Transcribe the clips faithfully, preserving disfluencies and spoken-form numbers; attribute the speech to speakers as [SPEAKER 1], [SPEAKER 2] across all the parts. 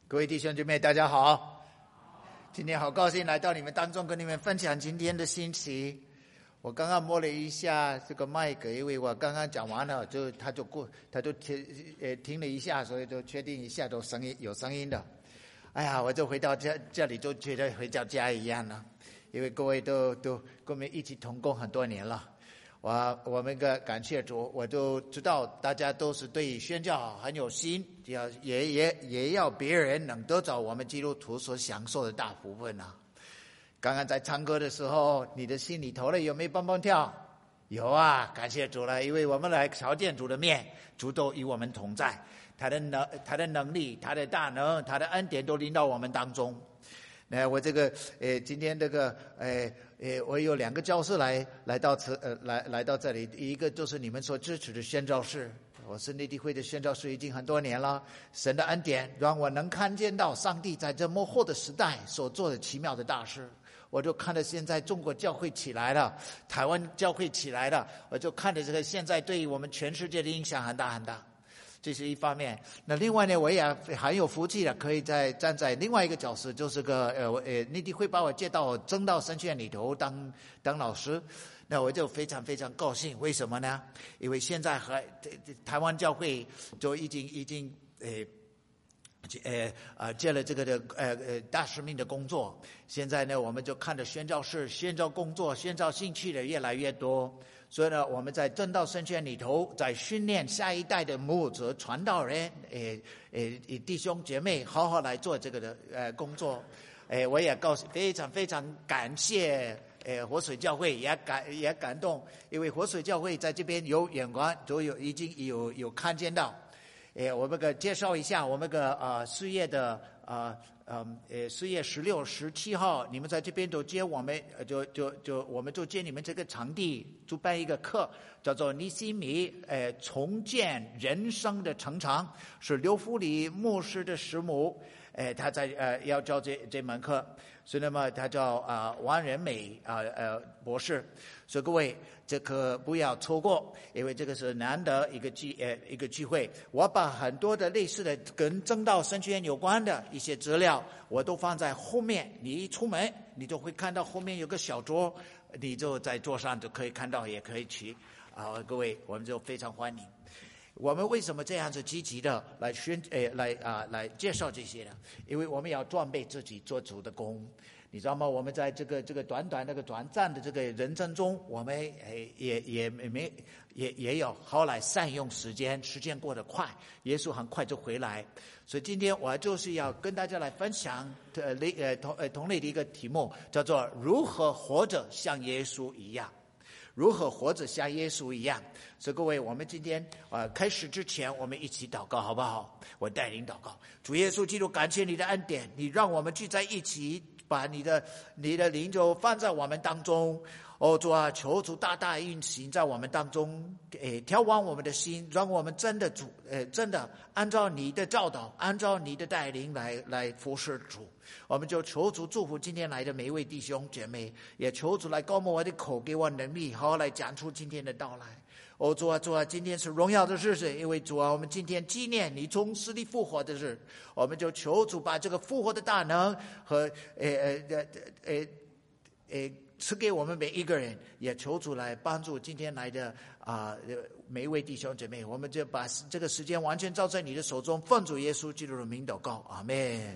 [SPEAKER 1] 各位弟兄姐妹大家好，今天好高兴来到你们当中跟你们分享今天的信息。我刚刚摸了一下这个麦克，因为我刚刚讲完了，就他就过他就听呃听了一下，所以就确定一下都声音有声音的。哎呀，我就回到这这里就觉得回到家一样了，因为各位都都跟我们一起同工很多年了。我我们个感谢主，我就知道大家都是对宣教很有心，要也也也要别人能得着我们基督徒所享受的大部分啊。刚刚在唱歌的时候，你的心里头呢有没有蹦蹦跳？有啊，感谢主了，因为我们来朝见主的面，主都与我们同在，他的能他的能力，他的大能，他的恩典都临到我们当中。那我这个呃，今天这个呃呃，我有两个教室来来到此呃来来到这里，一个就是你们所支持的宣教士，我是内地会的宣教士已经很多年了。神的恩典让我能看见到上帝在这末后的时代所做的奇妙的大事。我就看到现在中国教会起来了，台湾教会起来了，我就看着这个现在对于我们全世界的影响很大很大。这是一方面。那另外呢，我也很有福气的，可以在站在另外一个角色，就是个呃呃内地会把我接到正道神学院里头当当老师，那我就非常非常高兴。为什么呢？因为现在和台湾教会就已经已经呃呃呃接了这个的呃呃大使命的工作。现在呢，我们就看着宣教士、宣教工作、宣教兴趣的越来越多。所以呢，我们在正道神学院里头，在训练下一代的牧者、传道人，诶诶弟兄姐妹，好好来做这个的呃工作。诶，我也告诉非常非常感谢诶活水教会，也感也感动，因为活水教会在这边有眼光，都有已经有有看见到。诶，我们个介绍一下我们个呃四月的呃嗯呃四月十六、十七号，你们在这边都接我们，就就就我们就接你们这个场地，主办一个课，叫做尼西米呃重建人生的成长，是刘福礼牧师的师母，呃他在呃要教这这门课，所以那么他叫啊、呃、王仁美啊 呃, 呃博士，所以各位。这个不要错过，因为这个是难得一个聚呃一个聚会。我把很多的类似的跟正道神学院有关的一些资料，我都放在后面。你一出门，你就会看到后面有个小桌，你就在桌上就可以看到，也可以取啊。各位，我们就非常欢迎。我们为什么这样子积极的来宣呃来啊来介绍这些呢？因为我们要装备自己做主的工。你知道吗？我们在这个这个短短那个短暂的这个人生中，我们诶也也没也也有好来善用时间，时间过得快，耶稣很快就回来。所以今天我就是要跟大家来分享呃类呃同呃同类的一个题目，叫做如何活着像耶稣一样。如何活着像耶稣一样？所以各位，我们今天呃开始之前，我们一起祷告好不好？我带领祷告。主耶稣基督，感谢你的恩典，你让我们聚在一起。把你的你的灵就放在我们当中，哦主啊，求主大大运行在我们当中，诶，调往我们的心，让我们真的主，呃，真的按照你的教导，按照你的带领来来服侍主。我们就求主祝福今天来的每一位弟兄姐妹，也求主来高摩我的口，给我能力，好好来讲出今天的道来。哦，主啊，主啊，今天是荣耀的日子，因为主啊，我们今天纪念你从死里复活的日，我们就求主把这个复活的大能和呃呃呃呃呃赐给我们每一个人，也求主来帮助今天来的啊、呃、每一位弟兄姐妹，我们就把这个时间完全交在你的手中，奉主耶稣基督的名祷告，阿们。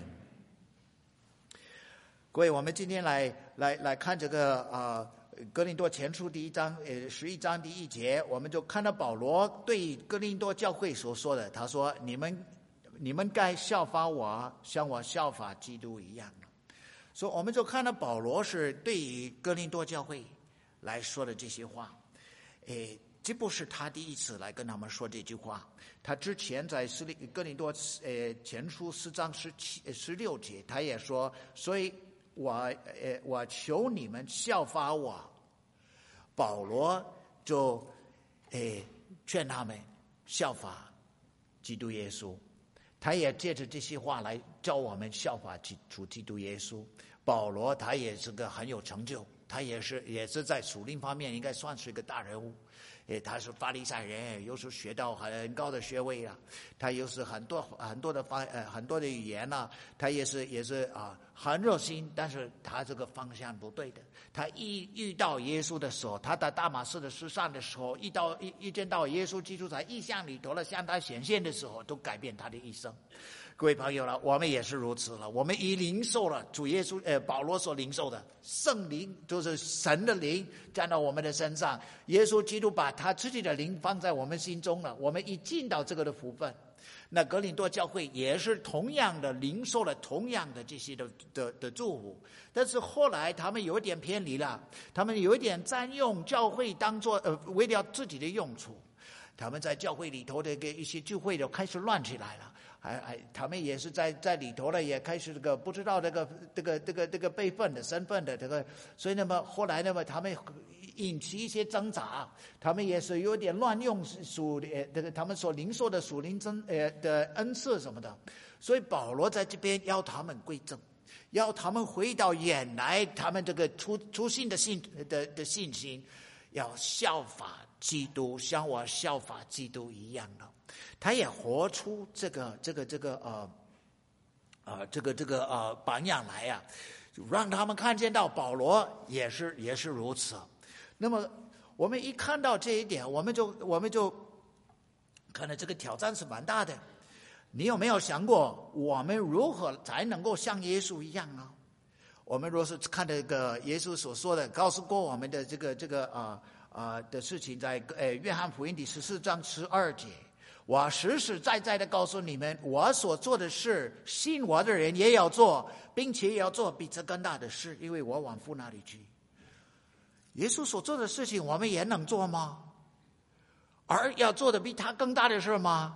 [SPEAKER 1] 各位，我们今天来来来看这个啊。呃哥林多前书第一章，呃，十一章第一节，我们就看到保罗对哥林多教会所说的，他说：“你们，你们该效法我，像我效法基督一样。”所以我们就看到保罗是对于哥林多教会来说的这些话，诶，这不是他第一次来跟他们说这句话，他之前在哥林多呃前书四章十七十六节，他也说，所以。我呃，我求你们效法我。保罗就诶劝他们效法基督耶稣，他也借着这些话来教我们效法主基督耶稣。保罗他也是个很有成就，他也是也是在属灵方面应该算是一个大人物。 诶，他是法利赛人，又是学到很高的学位啊，他又是很多很多的方呃很多的语言啊，他也是也是啊很热心，但是他这个方向不对的。他一遇到耶稣的时候，他在大马士的世上的时候，遇到一遇见到耶稣基督在异象里头了向他显现的时候，都改变他的一生。各位朋友了，我们也是如此了。我们已领受了主耶稣呃保罗所领受的圣灵，就是神的灵站到我们的身上。耶稣基督把他自己的灵放在我们心中了，我们已尽到这个的福分。那格林多教会也是同样的领受了同样的这些的的的祝福，但是后来他们有一点偏离了，他们有一点占用教会当作呃为了自己的用处，他们在教会里头的一些聚会就开始乱起来了。还还，他们也是在在里头呢，也开始这个不知道这个这个这个这个辈分的身份的这个，所以那么后来那么他们引起一些挣扎，他们也是有点乱用属呃这个他们所领受的属灵真呃的恩赐什么的，所以保罗在这边要他们归正，要他们回到原来他们这个初初信的信的的信心，要效法基督，像我效法基督一样的。他也活出这个这个这个呃呃这个这个呃榜样来呀、啊，让他们看见到保罗也是也是如此。那么我们一看到这一点，我们就我们就看到这个挑战是蛮大的。你有没有想过，我们如何才能够像耶稣一样呢？我们若是看这个耶稣所说的，告诉过我们的这个这个啊啊、呃呃、的事情，在呃约翰福音第十四章十二节。我实实在在的告诉你们，我所做的事，信我的人也要做，并且也要做比这更大的事，因为我往父那里去。耶稣所做的事情，我们也能做吗？而要做的比他更大的事吗？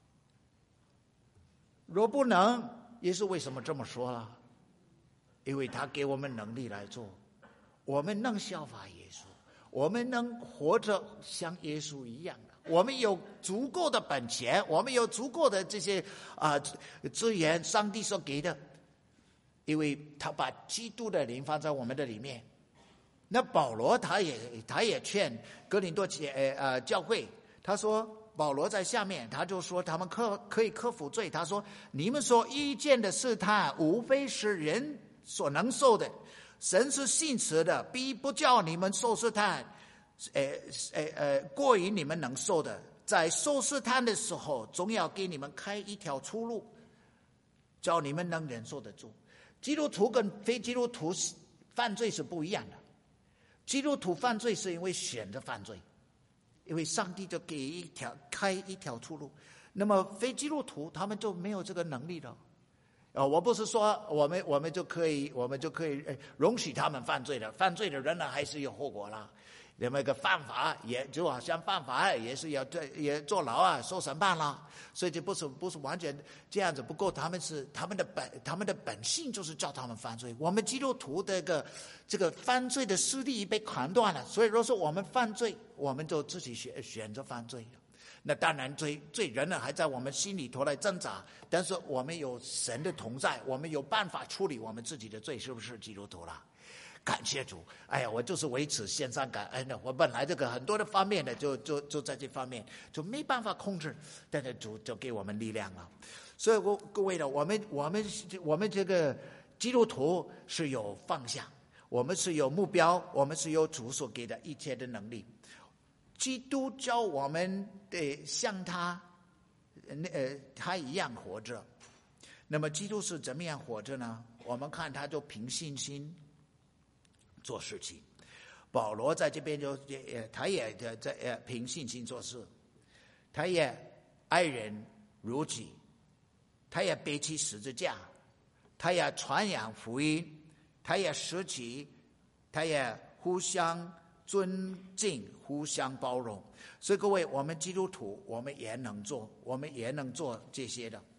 [SPEAKER 1] 若不能，耶稣为什么这么说了？因为他给我们能力来做，我们能效法耶稣，我们能活着像耶稣一样。我们有足够的本钱，我们有足够的这些啊、呃、资源，上帝所给的，因为他把基督的灵放在我们的里面。那保罗他也他也劝哥林多呃呃教会，他说保罗在下面，他就说他们可可以克服罪。他说你们所遇见的试探，无非是人所能受的，神是信实的，必不叫你们受试探。呃呃呃，过于你们能受的，在受试探的时候，总要给你们开一条出路，叫你们能忍受得住。基督徒跟非基督徒犯罪是不一样的。基督徒犯罪是因为选择犯罪，因为上帝就给一条开一条出路。那么非基督徒他们就没有这个能力了。呃，我不是说我们我们就可以我们就可以容许他们犯罪的，犯罪的人呢还是有后果啦。那么一个犯法，也就好像犯法也是要也坐牢啊，受审判啦。所以这不是不是完全这样子。不过他们是他们的本他们的本性就是叫他们犯罪。我们基督徒这个这个犯罪的势力被砍断了，所以若是我们犯罪，我们就自己选选择犯罪。那当然罪罪人呢还在我们心里头来挣扎，但是我们有神的同在，我们有办法处理我们自己的罪，是不是基督徒啦？感谢主！哎呀，我就是为此献上感恩的。我本来这个很多的方面的，就就就在这方面就没办法控制，但是主就给我们力量了。所以我各位的，我们我们我们这个基督徒是有方向，我们是有目标，我们是有主所给的一切的能力。基督教我们得像他，呃，他一样活着。那么基督是怎么样活着呢？我们看他就凭信心做事情。保罗在这边就也他也在呃凭信心做事，他也爱人如己，他也背起十字架，他也传扬福音，他也舍己，他也互相尊敬，互相包容。所以各位，我们基督徒我们也能做，我们也能做这些的。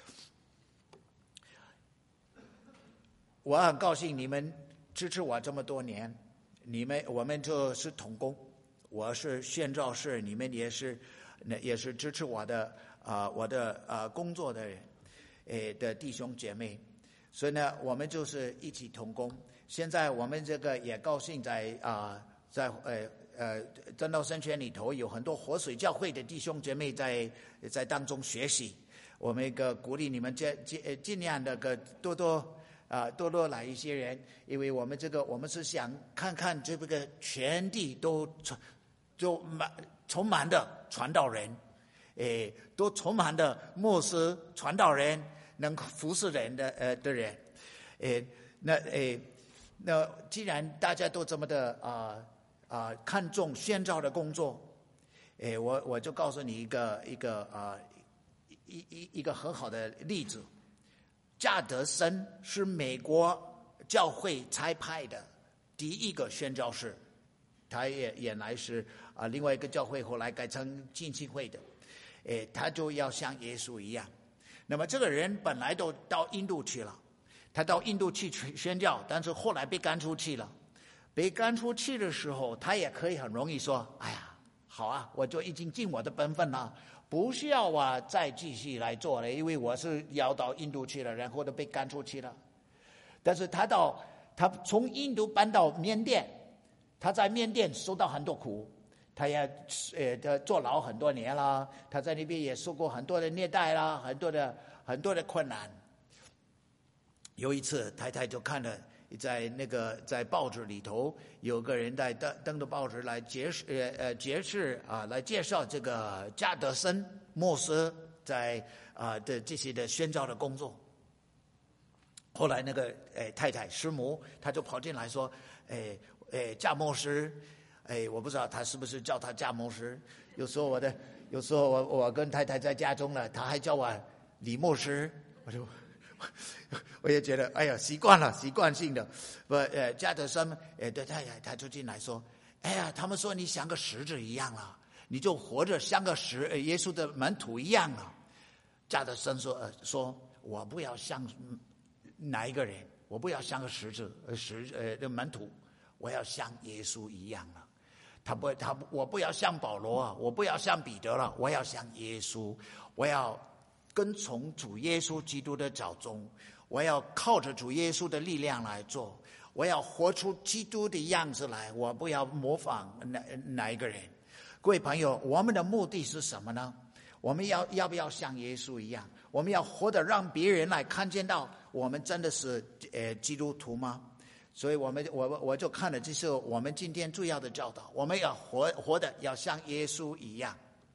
[SPEAKER 1] 我很高兴你们支持我这么多年，你们我们就是同工，我是宣教士，你们也是也是支持我的啊、呃、我的啊、呃、工作的人，诶的弟兄姐妹，所以呢我们就是一起同工。现在我们这个也高兴在啊、呃、在呃呃真道神学里头有很多活水教会的弟兄姐妹在在当中学习。我们一个鼓励你们尽尽尽量的个多多啊、呃、多多来一些人，因为我们这个我们是想看看这个全地都就满充满的传道人，诶，都充满的牧师传道人，能服侍人的呃的人，诶，那诶，那既然大家都这么的啊啊、呃、看重宣教的工作，诶，我我就告诉你一个一个啊。呃一一一个很好的例子，加德森是美国教会差派的第一个宣教士，他也原来是啊、呃、另外一个教会后来改成浸信会的，诶，他就要像耶稣一样。那么这个人本来都到印度去了，他到印度去宣教，但是后来被赶出去了。被赶出去的时候，他也可以很容易说：“哎呀，好啊，我就已经尽我的本分了。”不需要我再继续来做了，因为我是要到印度去了，然后都被赶出去了。但是他到他从印度搬到缅甸，他在缅甸受到很多苦，他也呃坐牢很多年了，他在那边也受过很多的虐待啦，很多的很多的困难。有一次，太太就看了在那个在报纸里头有个人在登登的报纸来解释呃呃解释啊来介绍这个加德森牧师在啊的这些的宣教的工作。后来那个诶太太师母她就跑进来说，诶诶加牧师，诶我不知道他是不是叫他加牧师，有时候我的有时候我我跟太太在家中了，他还叫我李牧师，我就。我也觉得，哎呀，习惯了，习惯性的。不，呃，加德森，呃，对太太，他就进来说，哎呀，他们说你像个石子一样了，你就活着像个石，呃、耶稣的门徒一样了。加德森说，呃，说我不要像哪一个人，我不要像个石子，呃，石，呃，的门徒，我要像耶稣一样了。他不，他我不要像保罗啊，我不要像彼得了，我要像耶稣，我要。跟从主耶稣基督的脚踪，我要靠着主耶稣的力量来做，我要活出基督的样子来，我不要模仿哪哪一个人。各位朋友，我们的目的是什么呢？我们要要不要像耶稣一样？我们要活得让别人来看见到我们真的是呃基督徒吗？所以我们我我就看了，这是我们今天最要的教导，我们要活活得要像耶稣一样。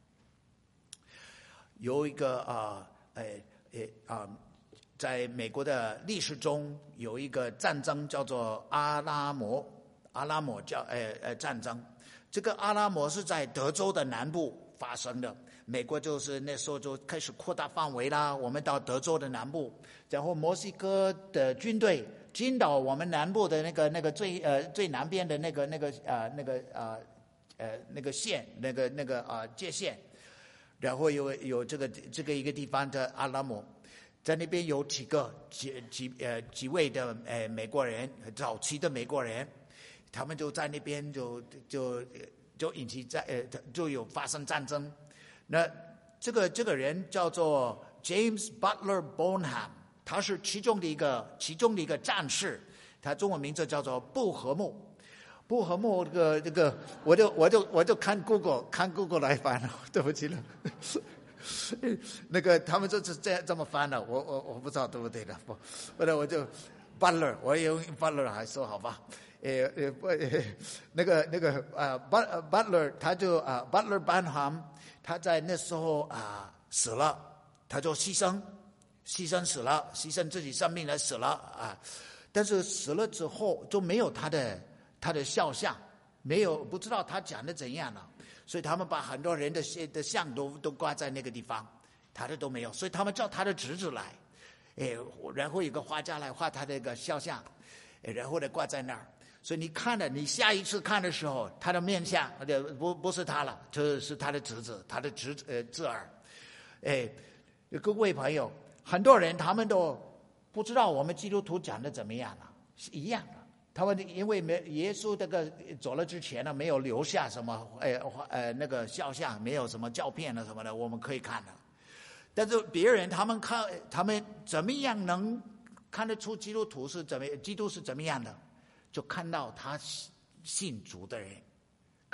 [SPEAKER 1] 有一个啊，呃，呃啊，在美国的历史中有一个战争叫做阿拉摩阿拉摩叫呃呃战争。这个阿拉摩是在德州的南部发生的。美国就是那时候就开始扩大范围啦，我们到德州的南部，然后墨西哥的军队进到我们南部的那个那个最呃最南边的那个那个呃那个呃呃那个线那个那个啊、呃、界限。然后有有这个这个一个地方的阿拉摩，在那边有几个几几呃几位的呃美国人，早期的美国人，他们就在那边就就就引起战呃就有发生战争。那这个这个人叫做 James Butler Bonham， 他是其中的一个其中的一个战士，他中文名字叫做布和木。布和木这个这个，我就我就我就看 Google 看 Google 来翻了，对不起了。那个他们就是这样这么翻的，我我我不知道对不对的，不，后来我就 Butler， 我也用 Butler 还说好吧，呃呃不，那个那个啊 Butler 他就啊 Butler Bonham， 他在那时候啊死了，他就牺牲牺牲死了，牺牲自己生命来死了啊，但是死了之后就没有他的。他的肖像没有，不知道他讲的怎样了，所以他们把很多人的的像都都挂在那个地方，他的都没有，所以他们叫他的侄子来，哎，然后有个画家来画他的一个肖像，然后呢挂在那儿，所以你看了，你下一次看的时候，他的面相不不是他了，就是他的侄子，他的侄呃侄儿，哎，各位朋友，很多人他们都不知道我们基督徒讲的怎么样了，是一样的。他们因为没耶稣这个走了之前呢，没有留下什么呃呃那个肖像，没有什么照片啊什么的，我们可以看的。但是别人他们看他们怎么样能看得出基督徒是怎么基督是怎么样的，就看到他信主的人，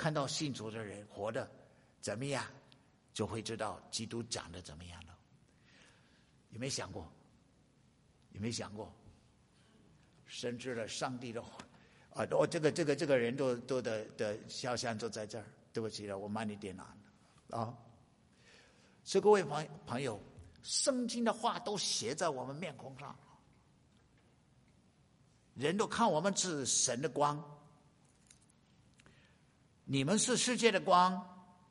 [SPEAKER 1] 看到信主的人活得怎么样，就会知道基督讲的怎么样了。有没有想过？有没有想过？深知了上帝的话啊！哦，这个这个这个人都都的的肖像就在这儿。对不起了，我慢一点啊！啊，所以各位朋朋友，圣经的话都写在我们面孔上，人都看我们是神的光，你们是世界的光，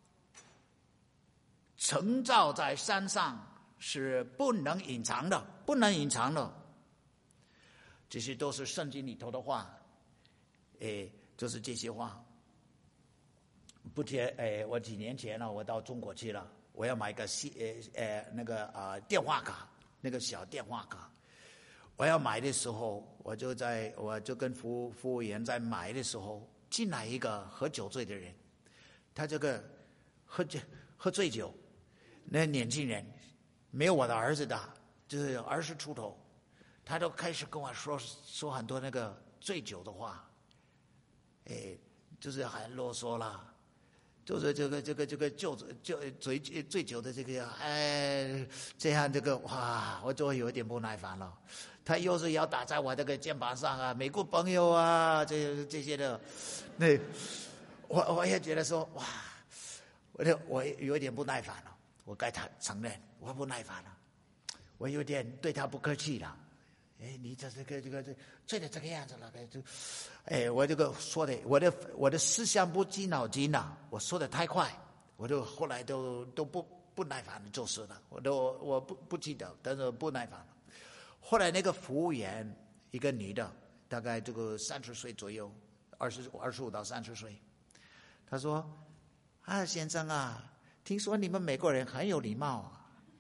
[SPEAKER 1] 城造在山上是不能隐藏的，不能隐藏的。这些都是圣经里头的话，哎，就是这些话。不前，哎，我几年前呢，我到中国去了，我要买个西，呃呃那个啊、呃、电话卡，那个小电话卡。我要买的时候，我就在我就跟服务服务员在买的时候，进来一个喝酒醉的人，他这个喝酒喝醉酒，那年轻人没有我的儿子大，就是二十出头，他都开始跟我说说很多那个醉酒的话，哎，就是很啰嗦啦。就是这个这个这个酒酒醉醉酒的这个哎，这样这个哇，我就有点不耐烦了。他又是要打在我这个肩膀上啊，美国朋友啊，这这些的，那我我也觉得说哇，我就我有点不耐烦了。我该他承认我不耐烦了，我有点对他不客气了。哎，你这这个这个这醉的这个样子了，就，哎，我这个说的，我的我的思想不经脑筋呐，我说的太快，我就后来都都不不耐烦了，就是了，我都我不不记得，但是不耐烦了。后来那个服务员，一个女的，大概这个三十岁左右，二十二十五到三十岁，她说：“啊，先生啊，听说你们美国人很有礼貌啊。”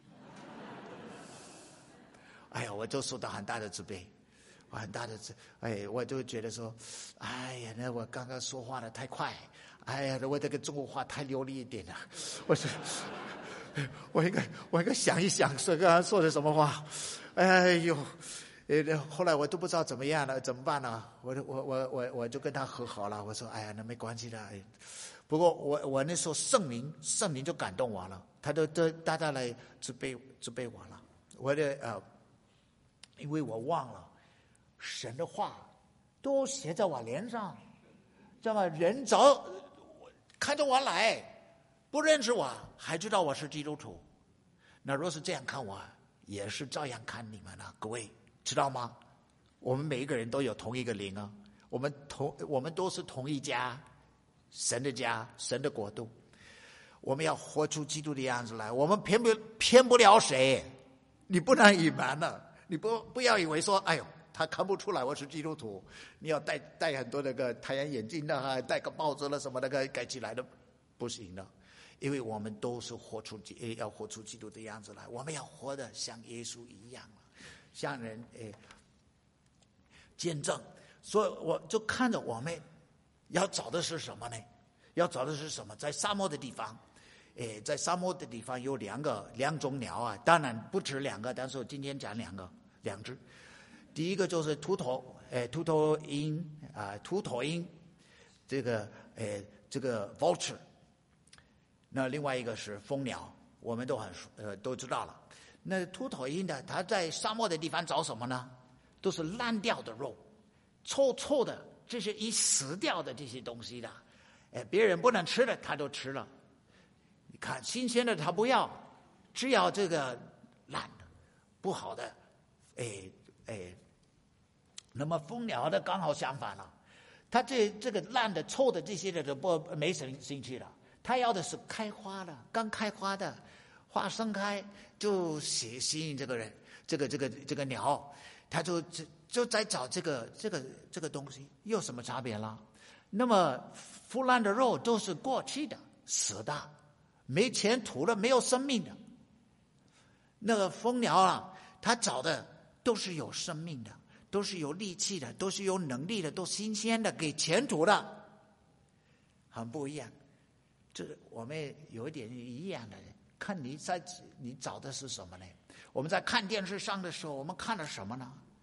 [SPEAKER 1] 哎呀，我就受到很大的自卑，我很大的自，哎，我就觉得说，哎呀，那我刚刚说话的太快，哎呀，我这个中国话太流利一点了，我说，我应该我应该想一想，说刚刚说的什么话，哎呦，呃，后来我都不知道怎么样了，怎么办呢？我我我我我就跟他和好了，我说，哎呀，那没关系的，哎，不过我我那时候圣灵圣灵就感动我了，他都都大大来责备责备我了，我的呃。因为我忘了，神的话都写在我脸上，知道吗？人早看着我来，不认识我，还知道我是基督徒。那若是这样看我，也是照样看你们了。各位知道吗？我们每一个人都有同一个灵啊，我们同我们都是同一家，神的家，神的国度。我们要活出基督的样子来，我们骗不骗不了谁，你不能隐瞒了。你不不要以为说，哎呦，他看不出来我是基督徒，你要戴戴很多那个太阳眼镜的啊，戴个帽子了什么那个盖起来的，不行的，因为我们都是活出要活出基督的样子来，我们要活得像耶稣一样，向人诶见证。所以我就看着我们要找的是什么呢？要找的是什么？在沙漠的地方。诶，在沙漠的地方有两个两种鸟啊，当然不止两个，但是我今天讲两个两只。第一个就是秃头，诶，秃头鹰啊，秃头鹰，这个诶，这个 vulture。那另外一个是蜂鸟，我们都很呃都知道了。那秃头鹰呢，它在沙漠的地方找什么呢？都是烂掉的肉，臭臭的，这是已死掉的这些东西的，诶，别人不能吃的，它都吃了。看新鲜的他不要，只要这个烂的、不好的，哎哎。那么蜂鸟的刚好相反了，他这这个烂的、臭的这些的都不没兴兴趣了，他要的是开花的、刚开花的，花盛开就吸吸引这个人，这个这个这个鸟，他就就就在找这个这个这个东西，有什么差别了？那么腐烂的肉都是过期的、死的。没前途了，没有生命的。那个蜂鸟啊，它找的都是有生命的，都是有力气的，都是有能力的，都新鲜的，给前途的，很不一样。这我们有一点一样的，看你在你找的是什么呢？我们在看电视上的时候，我们看了什么呢？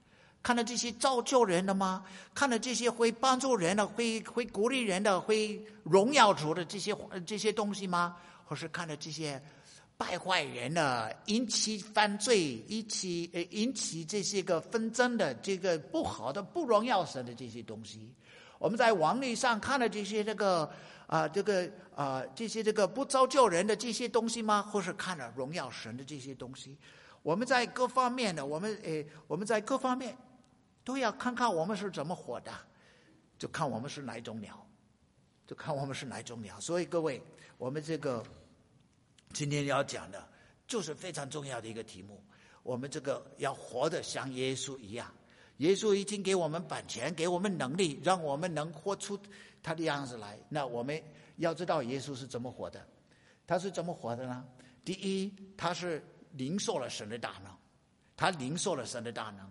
[SPEAKER 1] 看到这些造就人的吗？看到这些会帮助人的、会会鼓励人的、会荣耀主的这些这些东西吗？或是看到这些败坏人的、引起犯罪、引起呃引起这些个纷争的、这个不好的、不荣耀神的这些东西？我们在网络上看了这些这个啊、呃、这个啊、呃、这些这个不造就人的这些东西吗？或是看了荣耀神的这些东西？我们在各方面的，我们诶我们在各方面都要看看我们是怎么活的，就看我们是哪一种鸟，就看我们是哪一种鸟。所以各位，我们这个今天要讲的就是非常重要的一个题目，我们这个要活得像耶稣一样。耶稣已经给我们版权，给我们能力，让我们能活出他的样子来。那我们要知道耶稣是怎么活的。他是怎么活的呢？第一，他是领受了神的大能，他领受了神的大能。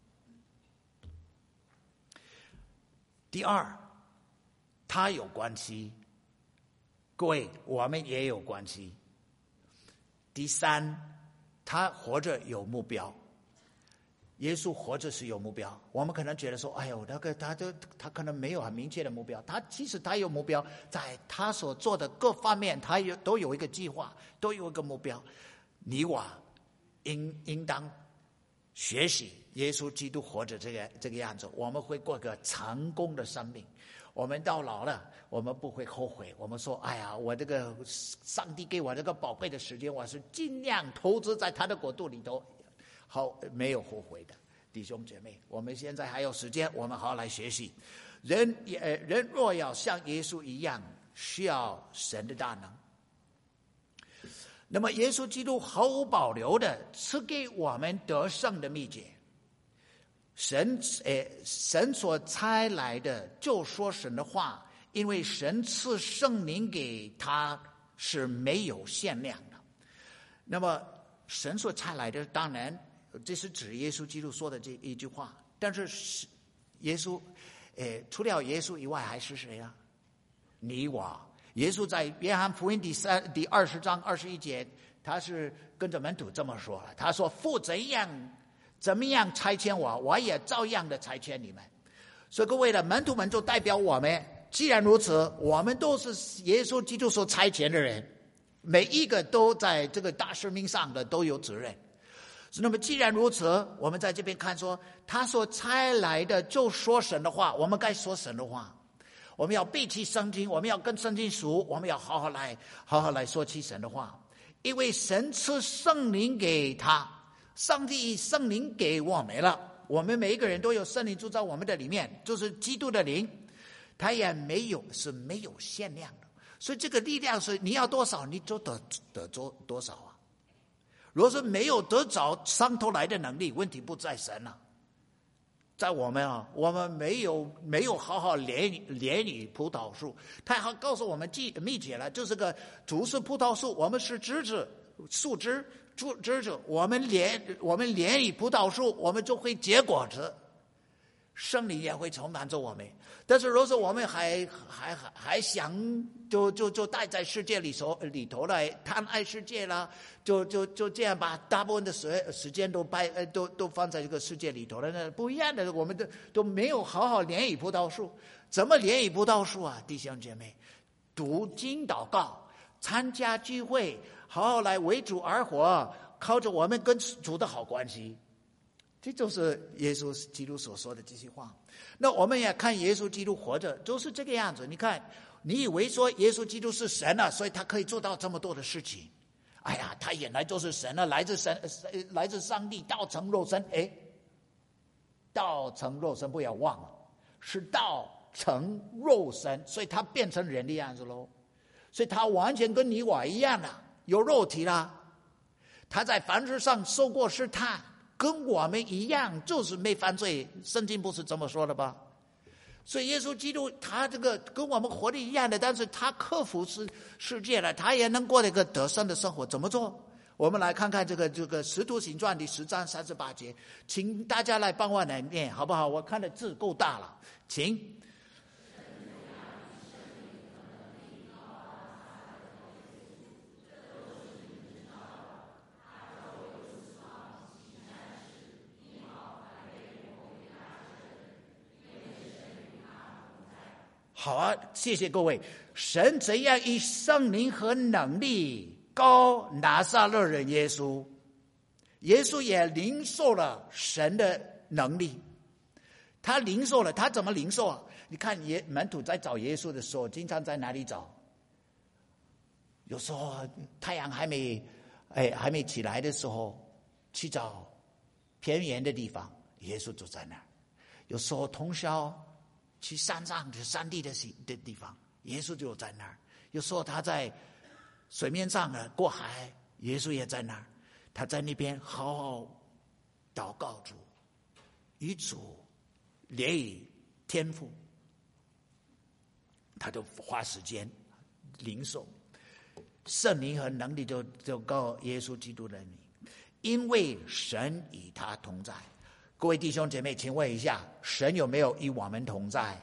[SPEAKER 1] 第二，他有关系，各位，我们也有关系。第三，他活着有目标。耶稣活着是有目标，我们可能觉得说，哎呦，那个他就他可能没有很明确的目标，他其实他有目标，在他所做的各方面，他有都有一个计划，都有一个目标。你我应应当学习耶稣基督活着这个这个样子，我们会过个成功的生命。我们到老了，我们不会后悔。我们说，哎呀，我这个上帝给我这个宝贵的时间，我是尽量投资在他的国度里头。好，没有后悔的弟兄姐妹，我们现在还有时间，我们好好来学习。人呃，人若要像耶稣一样，需要神的大能。那么，耶稣基督毫无保留的赐给我们得胜的秘诀。神呃，神所差来的就说神的话，因为神赐圣灵给他是没有限量的。那么，神所差来的，当然。这是指耶稣基督说的这一句话，但是耶稣，诶，除了耶稣以外还是谁啊？你我。耶稣在约翰福音第三第二十章二十一节，他是跟着门徒这么说了，他说：“父怎样怎么样差遣我，我也照样的差遣你们。”所以各位的门徒们就代表我们。既然如此，我们都是耶稣基督所差遣的人，每一个都在这个大使命上的都有责任。那么既然如此，我们在这边看说，他所差来的就说神的话，我们该说神的话，我们要背起圣经，我们要跟圣经熟，我们要好好来好好来说起神的话。因为神赐圣灵给他，上帝圣灵给我们了，我们每一个人都有圣灵住在我们的里面，就是基督的灵，他也没有是没有限量的。所以这个力量是你要多少你就得得多多少啊。如果是没有得着上头来的能力，问题不在神啊，在我们啊，我们没有没有好好怜怜悯葡萄树。他还告诉我们记秘诀了，就是个主是葡萄树，我们是枝子树枝枝子，我们怜我们怜悯葡萄树，我们就会结果子，圣灵也会充满着我们。但是如果我们还还还还想就就就待在世界里头里头来贪爱世界啦，就就就这样把大部分的时时间都摆呃都都放在这个世界里头了，那不一样的，我们都都没有好好怜悯葡萄树。怎么怜悯葡萄树啊？弟兄姐妹，读经祷告，参加聚会，好好来为主而活，靠着我们跟主的好关系。这就是耶稣基督所说的这些话。那我们也看耶稣基督活着就是这个样子。你看，你以为说耶稣基督是神啊，所以他可以做到这么多的事情。哎呀，他原来就是神啊，来自神，来自上帝，道成肉身。哎，道成肉身不要忘了，是道成肉身，所以他变成人的样子喽。所以他完全跟你我一样了，有肉体啦。他在凡事上受过试探，跟我们一样，就是没犯罪。圣经不是这么说的吧？所以耶稣基督他这个跟我们活的一样的，但是他克服世世界了，他也能过一个得胜的生活。怎么做？我们来看看这个这个使徒行传第十章三十八节，请大家来帮我来念好不好？我看的字够大了，请。 好啊，谢谢各位。神怎样以圣灵和能力膏拿撒勒人耶稣，耶稣也领受了神的能力。他领受了，他怎么领受啊？你看耶门徒在找耶稣的时候，经常在哪里找？有时候太阳还没哎还没起来的时候，去找偏远的地方，耶稣就在那儿。有时候通宵去山上的山地的的地方，耶稣就在那儿。有时候他在水面上呢过海，耶稣也在那儿。他在那边好好祷告主，与主联谊天父，他就花时间领受圣灵和能力，就就告耶稣基督的名，因为神与他同在。各位弟兄姐妹，请问一下，神有没有与我们同在？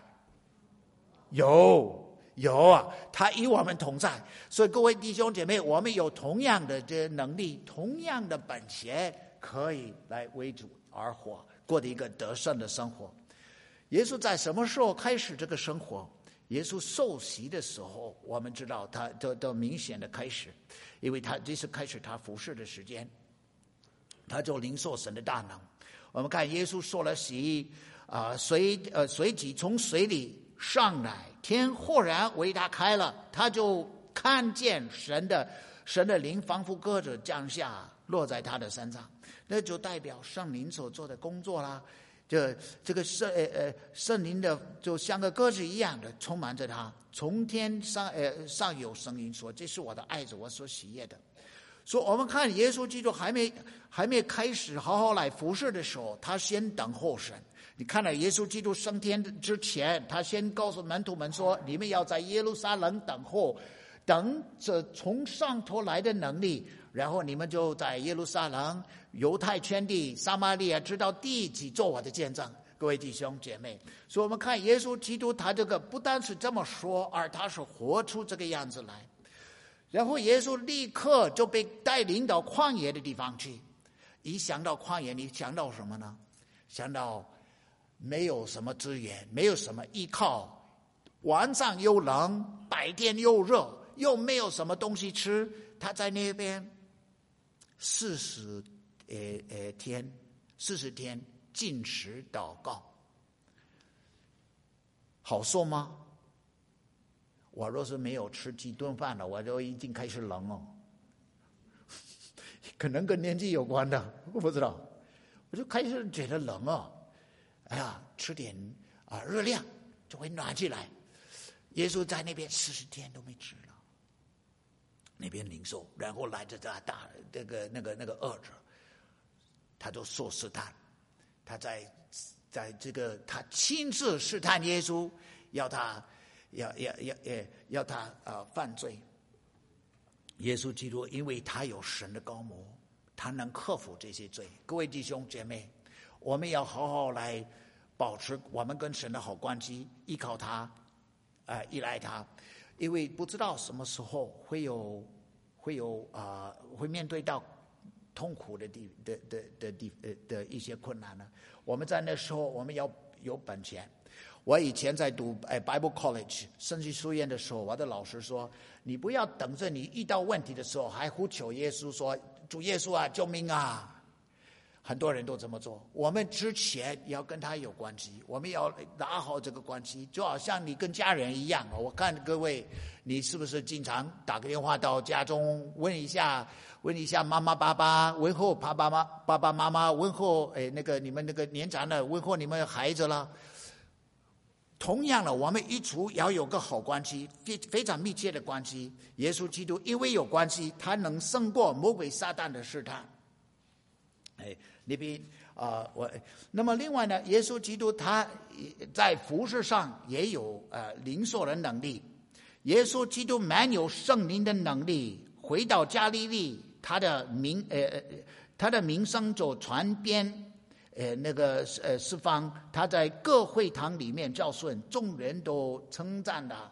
[SPEAKER 1] 有，有啊，他与我们同在。所以各位弟兄姐妹，我们有同样的这能力，同样的本钱，可以来为主而活，过的一个得胜的生活。耶稣在什么时候开始这个生活？耶稣受洗的时候，我们知道他的的明显的开始，因为他这是开始他服事的时间，他就领受神的大能。我们看耶稣受了洗，啊、呃，随呃随即从水里上来，天豁然为他开了，他就看见神的神的灵仿佛鸽子降下，落在他的身上，那就代表圣灵所做的工作啦。这这个圣呃呃圣灵的就像个鸽子一样的充满着他，从天上呃上有声音说：“这是我的爱子，我所喜悦的。”所以我们看耶稣基督还没还没开始好好来服侍的时候，他先等候神。你看了耶稣基督升天之前，他先告诉门徒们说：“你们要在耶路撒冷等候，等着从上头来的能力。”然后你们就在耶路撒冷、犹太全地、撒玛利亚直到地极做我的见证。各位弟兄姐妹，所以我们看耶稣基督，他这个不单是这么说，而他是活出这个样子来。然后耶稣立刻就被带领到旷野的地方去。一想到旷野，你想到什么呢？想到没有什么资源，没有什么依靠，晚上又冷，白天又热，又没有什么东西吃。他在那边四十呃呃天，四十天禁食祷告，好受吗？我若是没有吃几顿饭了，我就已经开始冷哦。可能跟年纪有关的，我不知道，我就开始觉得冷哦。哎呀，吃点啊热量就会暖起来。耶稣在那边四十天都没吃了。那边领受，然后来着这大这个那个那个恶者，他就受试探，他在在这个他亲自试探耶稣，要他要要要要要他啊、呃、犯罪。耶稣基督因为他有神的高模，他能克服这些罪。各位弟兄姐妹，我们要好好来保持我们跟神的好关系，依靠他，啊、呃，依赖他。因为不知道什么时候会有会有啊、呃、会面对到痛苦的地的的的地的的一些困难呢。我们在那时候我们要有本钱。我以前在读哎 Bible College 圣经书院的时候，我的老师说：“你不要等着你遇到问题的时候还呼求耶稣说主耶稣啊救命啊！”很多人都这么做。我们之前要跟他有关系，我们要打好这个关系，就好像你跟家人一样。我看各位，你是不是经常打个电话到家中问一下，问一下妈妈爸爸，问候爸爸妈爸爸妈妈，问候哎那个你们那个年长的，问候你们孩子了。同样的，我们一处要有个好关系，非非常密切的关系。耶稣基督因为有关系，他能胜过魔鬼撒旦的试探。哎，那边啊、呃，我那么另外呢，耶稣基督他在服事上也有呃领受的能力。耶稣基督满有圣灵的能力，回到加利利，他的名呃他的名声就传遍呃那个呃四方，他在各会堂里面教训，众人都称赞他。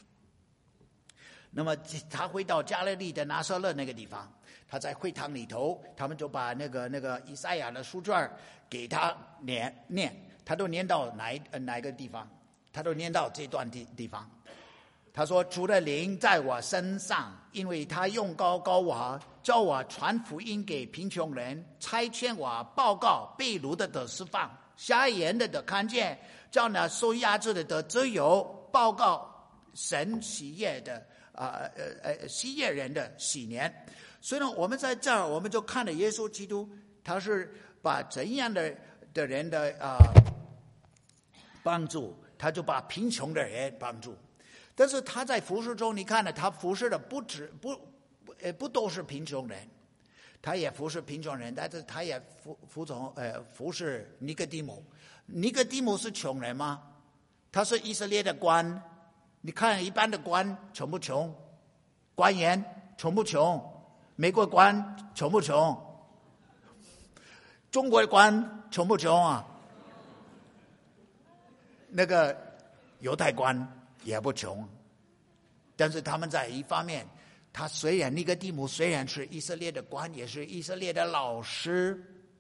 [SPEAKER 1] 那么他回到加利利的拿撒勒那个地方。他在会堂里头，他们就把那个那个以赛亚的书卷给他念念，他都念到哪呃哪个地方？ 他都念到这段地地方。他说：“主的灵在我身上，因为他用高高我，叫我传福音给贫穷人，差遣我报告被掳的得释放，瞎眼的得看见，叫那受压制的得自由，报告神喜悦的呃呃呃喜悦人的喜年。”所以呢，我们在这儿我们就看了耶稣基督，他是把怎样的的人的啊、呃、帮助，他就把贫穷的人帮助。但是他在服侍中，你看了他服侍的不止不呃不都是贫穷人，他也服侍贫穷人，但是他也服服从呃服侍尼哥底母。尼哥底母是穷人吗？他是以色列的官，你看一般的官穷不穷？官员穷不穷？美国官穷不穷？中国的官穷不穷啊？那个犹太官也不穷，但是他们在一方面，他虽然尼哥底母虽然是以色列的官，也是以色列的老师，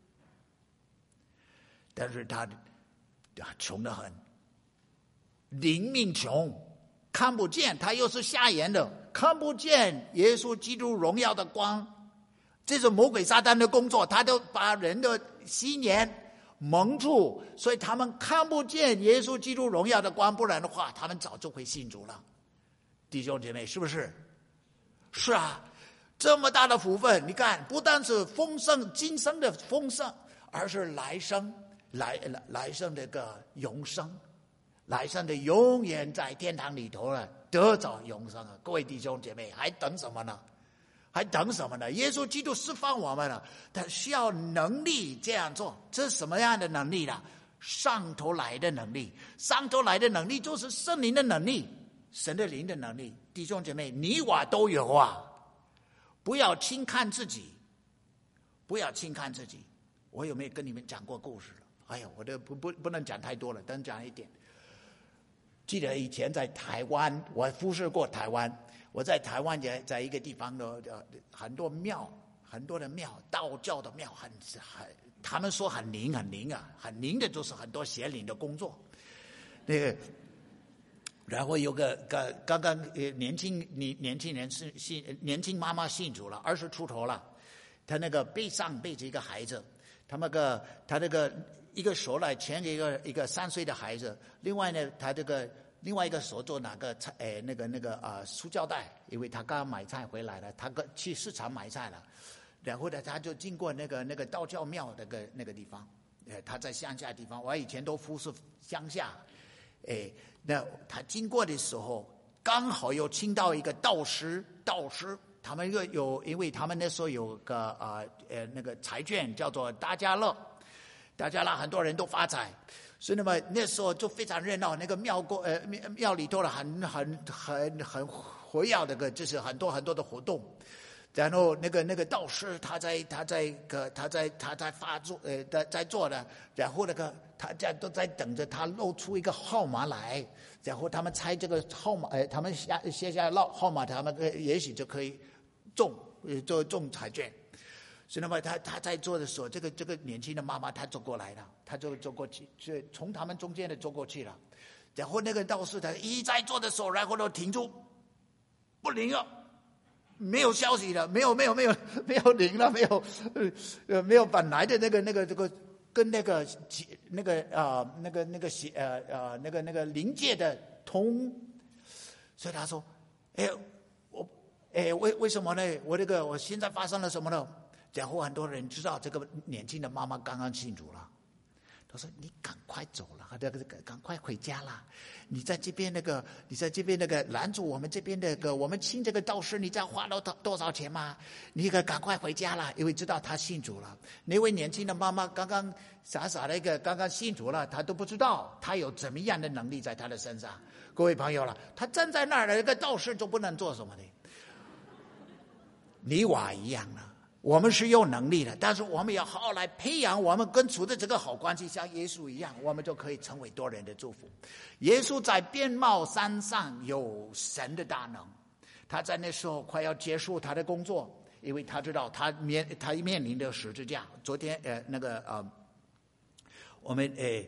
[SPEAKER 1] 但是他穷得很，灵命穷，看不见，他又是瞎眼的，看不见耶稣基督荣耀的光。这是魔鬼撒旦的工作，他都把人的心眼蒙住，所以他们看不见耶稣基督荣耀的光，不然的话他们早就会信主了。弟兄姐妹，是不是？是啊，这么大的福分，你看不但是丰盛今生的丰盛，而是来生来来来生的个永生，来生的永远在天堂里头了，得着永生啊！各位弟兄姐妹，还等什么呢？还等什么呢？耶稣基督释放我们了，但需要能力这样做。这是什么样的能力呢？上头来的能力，上头来的能力就是圣灵的能力，神的灵的能力。弟兄姐妹，你我都有啊！不要轻看自己，不要轻看自己。我有没有跟你们讲过故事了？哎呀，我的不不不能讲太多了，单讲一点。记得以前在台湾，我服侍过台湾。我在台湾也在一个地方的，很多庙，很多的庙，道教的庙很很，他们说很灵很灵啊，很灵的就是很多邪灵的工作。那个，然后有个个刚刚年轻年年轻人是信年轻妈妈信主了，二十出头了，他那个背上背着一个孩子，他那个他那个一个手来牵着一个一个三岁的孩子，另外呢他这个。另外一个手做哪个菜？诶，那个那个啊、呃，塑胶袋，因为他刚刚买菜回来了，他去市场买菜了，然后呢，他就经过那个那个道教庙那个那个地方，呃，他在乡下地方，我以前都服侍乡下，诶，那他经过的时候，刚好又听到一个道士，道士他们有有，因为他们那时候有个啊呃那个彩券叫做大家乐，大家乐很多人都发财。所以那么那时候就非常热闹，那个庙过呃庙里头的很很很很活跃的个，就是很多很多的活动。然后那个那个道士他在他在个他在他在发作呃在在做的，然后那个他在都在等着他露出一个号码来，然后他们猜这个号码，呃他们下写下号号码，他们也许就可以中呃做中彩券。所以那么他他在做的时候，这个这个年轻的妈妈她走过来了，她就走过去，就从他们中间的走过去了。然后那个道士他一在做的时候，然后都停住，不灵了，没有消息了，没有没有没有没有灵了，没有呃没有本来的那个那个这个跟那个那个啊、呃、那个那个呃呃那个那个灵界的通。所以他说，哎我哎为为什么呢？我这个我现在发生了什么呢？然后很多人知道这个年轻的妈妈刚刚信主了，他说：“你赶快走了，这个赶快回家啦！你在这边那个，你在这边那个拦住我们这边那个，我们请这个道士，你知道花了多多少钱吗？你可赶快回家了，因为知道他信主了。那位年轻的妈妈刚刚傻傻的一个刚刚信主了，她都不知道他有怎么样的能力在他的身上。各位朋友了，他站在那儿的一个道士就不能做什么的，你我一样了。”我们是有能力的，但是我们要好好来培养我们跟主的这个好关系，像耶稣一样，我们就可以成为多人的祝福。耶稣在变貌山上有神的大能，他在那时候快要结束他的工作，因为他知道他面他面临的十字架。昨天呃那个呃我们呃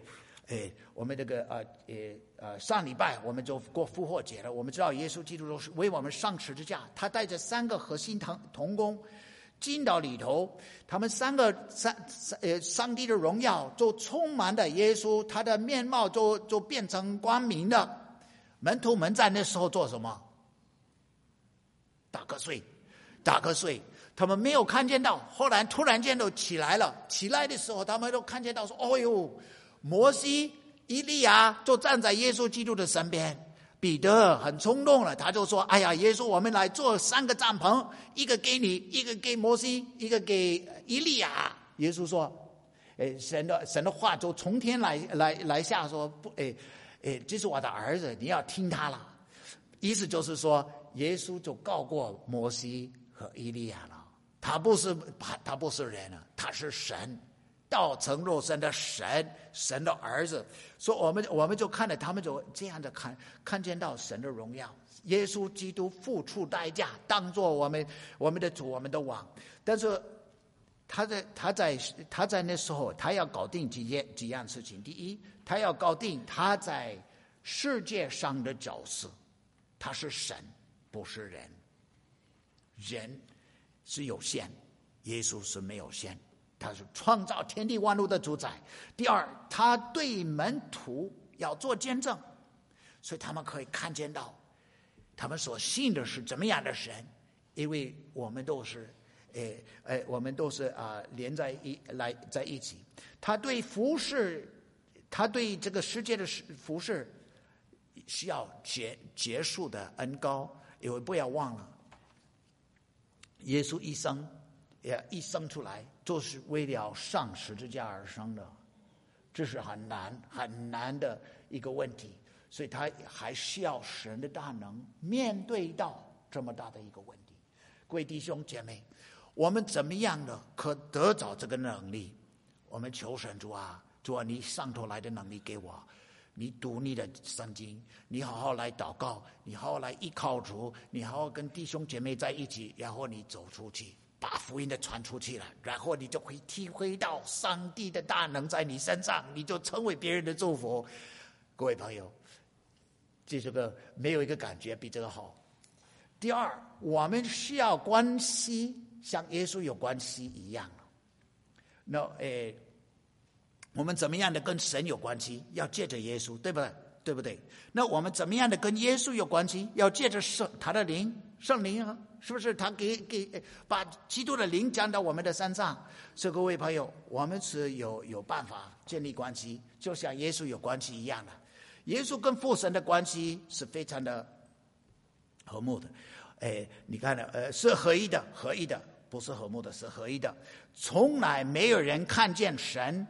[SPEAKER 1] 哎，我们这个呃呃呃，上礼拜我们就过复活节了。我们知道耶稣基督是为我们上十字架，他带着三个核心同同工进到里头，他们三个三呃上帝的荣耀就充满了耶稣，他的面貌就就变成光明了。门徒们在那时候做什么？打瞌睡，打瞌睡。他们没有看见到，后来突然间都起来了。起来的时候，他们都看见到说：“哦呦，摩西、以利亚就站在耶稣基督的身边。”彼得很冲动了，他就说：“哎呀，耶稣，我们来做三个帐篷，一个给你，一个给摩西，一个给以利亚。”耶稣说：“哎，神的神的话就从天来来来下说不，哎哎，这是我的儿子，你要听他了。”意思就是说，耶稣就告过摩西和以利亚了。他不是他不是人啊，他是神，道成肉身的神，神的儿子。所以我们我们就看着他们就这样的看看见到神的荣耀，耶稣基督付出代价，当做我们我们的主，我们的王。但是他在他在他在那时候，他要搞定几件几样事情。第一，他要搞定他在世界上的角色，他是神，不是人。人是有限，耶稣是没有限，他是创造天地万物的主宰。第二，他对门徒要做见证，所以他们可以看见到他们所信的是怎么样的神，因为我们都是诶诶，我们都是啊、呃、连在一来在一起。他对服事，他对这个世界的服事需要结结束的恩膏，因为不要忘了。耶稣一生，也一生出来，就是为了上十字架而生的，这是很难很难的一个问题，所以他还需要神的大能面对到这么大的一个问题。各位弟兄姐妹，我们怎么样的可得着这个能力？我们求神主啊，主啊，你上头来的能力给我。你读你的圣经，你好好来祷告，你好好来依靠主，你好好跟弟兄姐妹在一起，然后你走出去，把福音的传出去了，然后你就会体会到上帝的大能在你身上，你就成为别人的祝福。各位朋友，这是个没有一个感觉比这个好。第二，我们需要关系像耶稣有关系一样。那诶。我们怎么样的跟神有关系？要借着耶稣，对不对？对不对？那我们怎么样的跟耶稣有关系？要借着圣他的灵，圣灵啊，是不是？他给给把基督的灵降到我们的身上。所以各位朋友，我们是有有办法建立关系，就像耶稣有关系一样的。耶稣跟父神的关系是非常的和睦的。哎，你看呢？呃，是合一的，合一的，不是和睦的，是合一的。从来没有人看见神。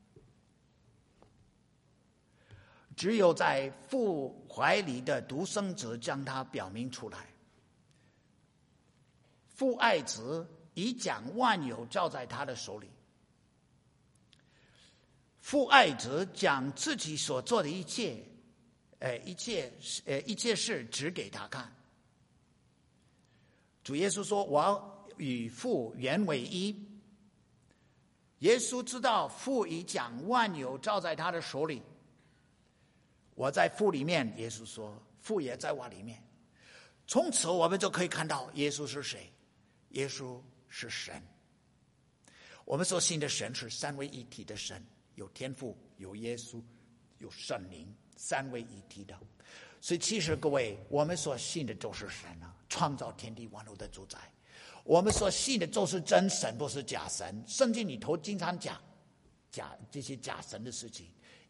[SPEAKER 1] 只有在父怀里的独生子将他表明出来。父爱子，已将万有交在他的手里。父爱子将自己所做的一切，呃，一切呃一切事指给他看。主耶稣说：“我与父原为一。”耶稣知道父已将万有交在他的手里。我在父里面，耶稣说，父也在我里面。从此我们就可以看到耶稣是谁？耶稣是神。我们所信的神是三位一体的神，有天父，有耶稣，有圣灵，三位一体的。所以其实各位，我们所信的就是神啊，创造天地万物的主宰。我们所信的就是真神，不是假神。圣经里头经常讲假这些假神的事情。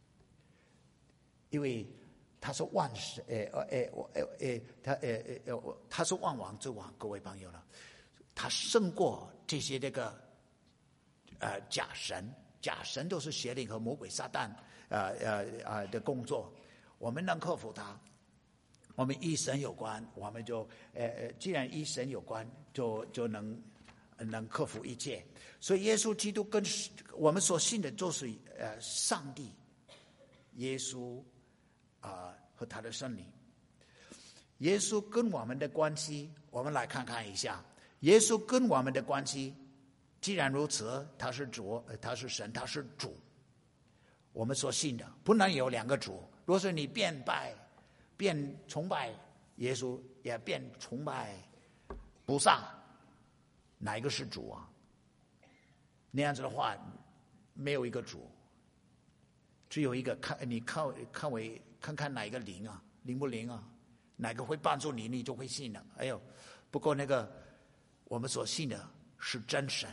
[SPEAKER 1] 因为他是万神，诶诶诶诶，他诶诶，他是万王之王，各位朋友了，他胜过这些这个呃假神，假神都是邪灵和魔鬼撒旦呃呃呃的工作，我们能克服它，我们与神有关，我们就呃呃，既然与神有关，就就能能克服一切。所以耶稣基督跟我们所信的就是呃上帝，耶稣。啊、呃，和他的圣灵，耶稣跟我们的关系，我们来看看一下。耶稣跟我们的关系，既然如此，他是主，他是神，他是主。 我们所信的不能有两个主。若是你变拜、变崇拜耶稣，也变崇拜菩萨，哪一个是主啊？那样子的话，没有一个主，只有一个看你看看为看看哪一个灵啊，灵不灵啊？哪个会帮助你，你就会信了。哎呦，不过那个我们所信的是真神，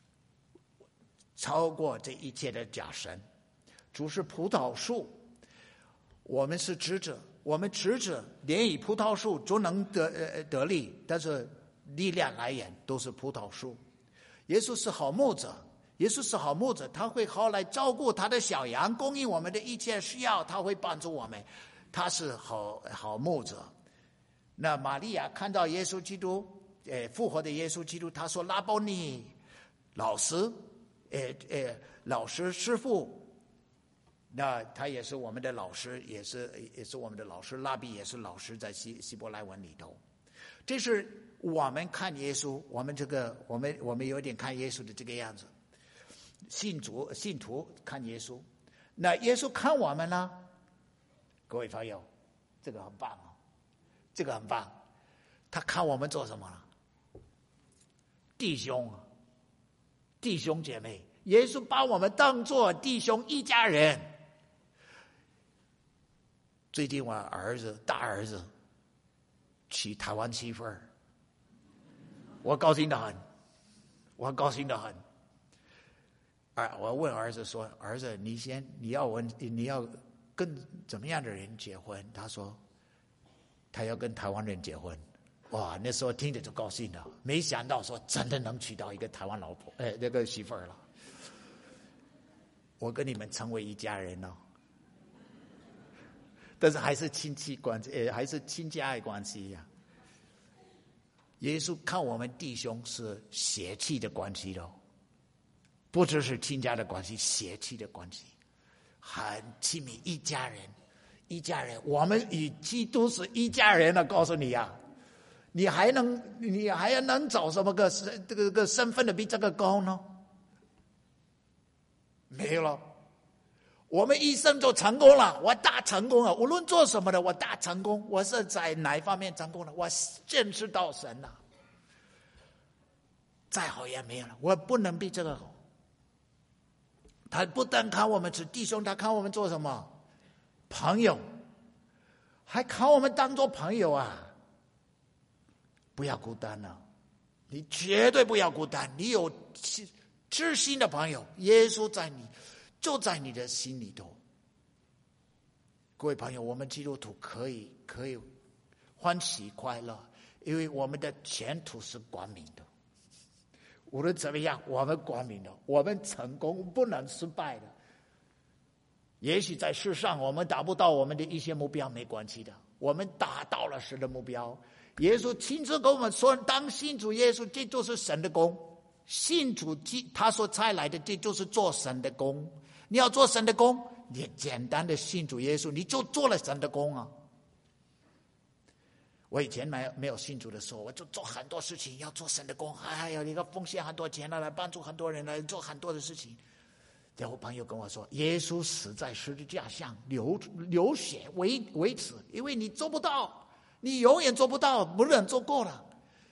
[SPEAKER 1] 超过这一切的假神。主是葡萄树，我们是枝子，我们枝子连以葡萄树就能得呃得力，但是力量来源都是葡萄树。耶稣是好牧者，耶稣是好牧者，他会好来照顾他的小羊，供应我们的一切需要，他会帮助我们，他是好好牧者。那玛利亚看到耶稣基督，呃，复活的耶稣基督，他说拉波尼，老师，呃呃，老师师傅。那他也是我们的老师，也是也是我们的老师，拉比也是老师，在希希伯来文里头。这是我们看耶稣，我们这个我们我们有点看耶稣的这个样子。信主信徒看耶稣，那耶稣看我们呢？各位朋友，这个很棒啊，这个很棒。他看我们做什么了？弟兄，弟兄姐妹，耶稣把我们当作弟兄一家人。最近我儿子大儿子娶台湾媳妇儿，我高兴得很，我高兴得很。啊，我问儿子说：“儿子，你先你要问你要跟怎么样的人结婚？”他说：“他要跟台湾人结婚。”哇，那时候听着就高兴了，没想到说真的能娶到一个台湾老婆，哎，那个媳妇儿了。我跟你们成为一家人了。但是还是亲戚关系，呃，还是亲家的关系呀、啊。耶稣看我们弟兄是血气的关系咯，不只是亲家的关系，血气的关系，很亲密，一家人，一家人。我们与基督是一家人了，告诉你呀、啊，你还能，你还要能找什么个这个个身份的比这个高呢？没有了。我们一生就成功了，我大成功了，无论做什么的，我大成功。我是在哪一方面成功了？我见识到神了，再好也没有了，我不能比这个好。他不但看我们是弟兄，他看我们做什么？朋友，还看我们当作朋友啊！不要孤单了，你绝对不要孤单，你有知心的朋友，耶稣在你。就在你的心里头，各位朋友，我们基督徒可以可以欢喜快乐，因为我们的前途是光明的。无论怎么样，我们光明的，我们成功，不能失败的。也许在世上我们达不到我们的一些目标，没关系的，我们达到了神的目标。耶稣亲自跟我们说，当信主耶稣，这就是神的功。信主他所差来的，这就是做神的功。你要做神的工，你简单的信主耶稣，你就做了神的工啊！我以前没有没有信主的时候，我就做很多事情，要做神的工，哎呀，你要奉献很多钱来帮助很多人，来做很多的事情。然后朋友跟我说，耶稣死在十字架上，流流血为为此，因为你做不到，你永远做不到，没人做过了。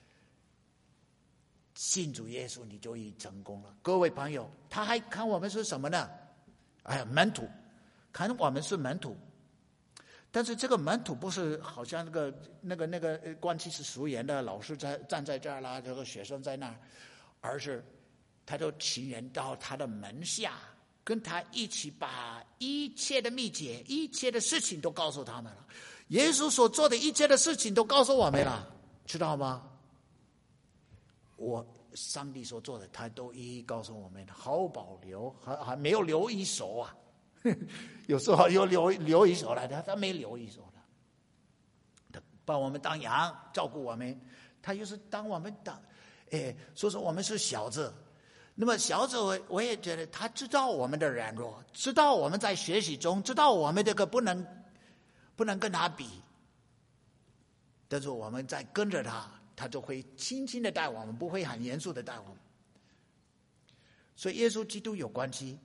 [SPEAKER 1] 信主耶稣，你就已成功了。各位朋友，他还看我们是什么呢？哎呀，门徒，看我们是门徒，但是这个门徒不是好像那个那个那个关系是疏远的，老师在站在这儿啦，这个学生在那儿，而是他就请人到他的门下，跟他一起把一切的秘诀、一切的事情都告诉他们了。耶稣所做的一切的事情都告诉我们了，知道吗？我。上帝所做的，他都一一告诉我们，好保留，还还没有留一手啊！有时候有留留一手了，他他没留一手的，他把我们当羊，照顾我们，他又是当我们当，哎，说说我们是小子，那么小子我我也觉得他知道我们的软弱，知道我们在学习中，知道我们这个不能不能跟他比，但是我们在跟着他。他就会轻轻的带我们，不会很严肃的带我们。所以耶稣基督有关系，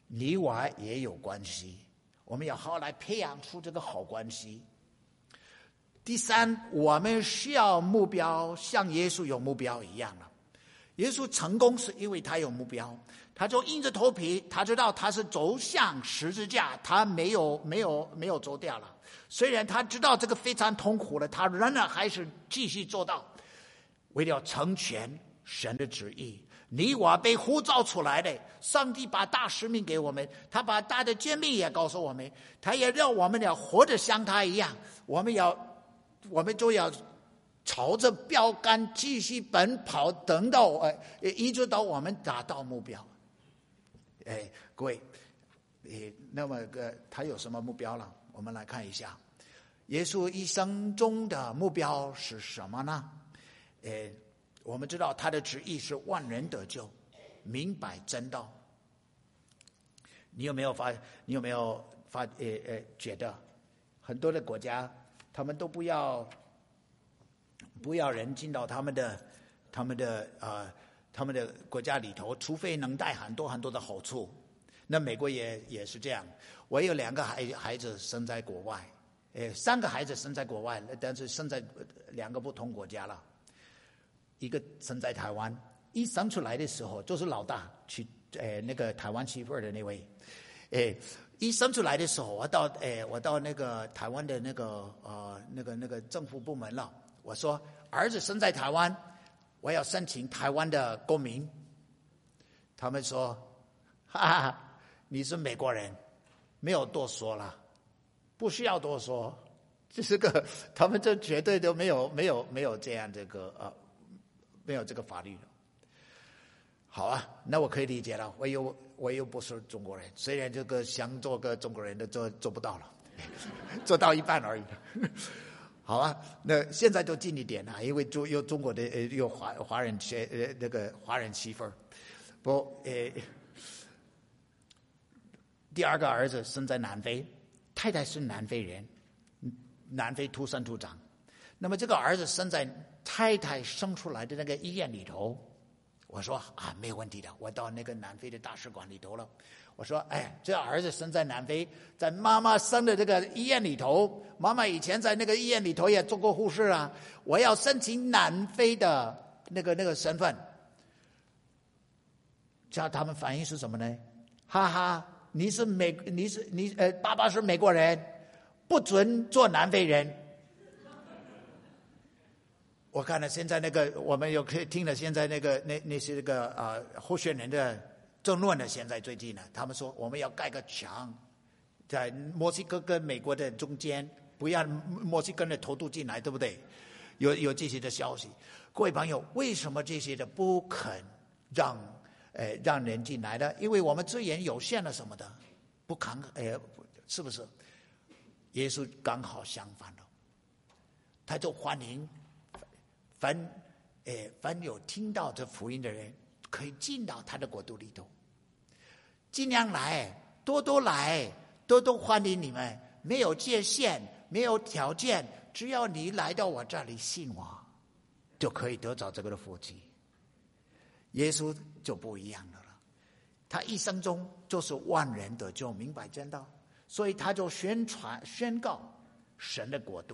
[SPEAKER 1] 你我也有关系，我们要好好来培养出这个好关系。第三，我们需要目标，像耶稣有目标一样了。耶稣成功是因为他有目标，他就硬着头皮，他知道他是走向十字架，他没有没有没有走掉了。虽然他知道这个非常痛苦了，他仍然还是继续做到，为了成全神的旨意。你我被呼召出来的，上帝把大使命给我们，他把大的诫命也告诉我们，他也让我们要活着像他一样，我们要我们就要朝着标杆继续奔跑，等到呃一直到我们达到目标。哎，各位，哎，那么呃他有什么目标了？我们来看一下，耶稣一生中的目标是什么呢？哎，我们知道他的旨意是万人得救，明白真道。你有没有发？你有没有发？呃呃，觉得很多的国家他们都不要。不要人进到他们的、他们的呃、他们的国家里头，除非能带很多很多的好处。那美国也也是这样。我有两个孩孩子生在国外，呃，三个孩子生在国外，但是生在两个不同国家了。一个生在台湾，一生出来的时候就是老大，去呃那个台湾媳妇儿的那位，呃。一生出来的时候，我到诶，我到那个台湾的那个呃那个那个政府部门了。我说儿子生在台湾，我要申请台湾的公民。他们说，哈哈，你是美国人，没有多说了，不需要多说。这是个，他们这绝对都没有没有没有这样这个呃，没有这个法律的。好啊，那我可以理解了。我又我又不是中国人，虽然这个想做个中国人的做做不到了，做到一半而已。好啊，那现在就近一点了，因为就有中国的呃有华华人学呃那个华人媳妇儿，不呃，第二个儿子生在南非，太太是南非人，南非土生土长。那么这个儿子生在太太生出来的那个医院里头。我说啊，没有问题的。我到那个南非的大使馆里头了。我说，哎，这儿子生在南非，在妈妈生的这个医院里头，妈妈以前在那个医院里头也做过护士啊。我要申请南非的那个那个身份。叫他们反应是什么呢？哈哈，你是美，你是你呃，爸爸是美国人，不准做南非人。我看了现在那个，我们有听了现在那个那那些那个呃候选人的争论呢。现在最近呢，他们说我们要盖个墙，在墨西哥跟美国的中间，不让墨西哥人偷渡进来，对不对？有有这些的消息。各位朋友，为什么这些的不肯让呃让人进来的？因为我们资源有限了什么的，不扛呃是不是？耶稣刚好相反了，他就欢迎。凡，诶，凡有听到这福音的人，可以进到他的国度里头。尽量来，多多来，多多欢迎你们，没有界限，没有条件，只要你来到我这里信我，就可以得到这个的福气。耶稣就不一样的了，他一生中就是万人得救，明白真道，所以他就宣传宣告神的国度。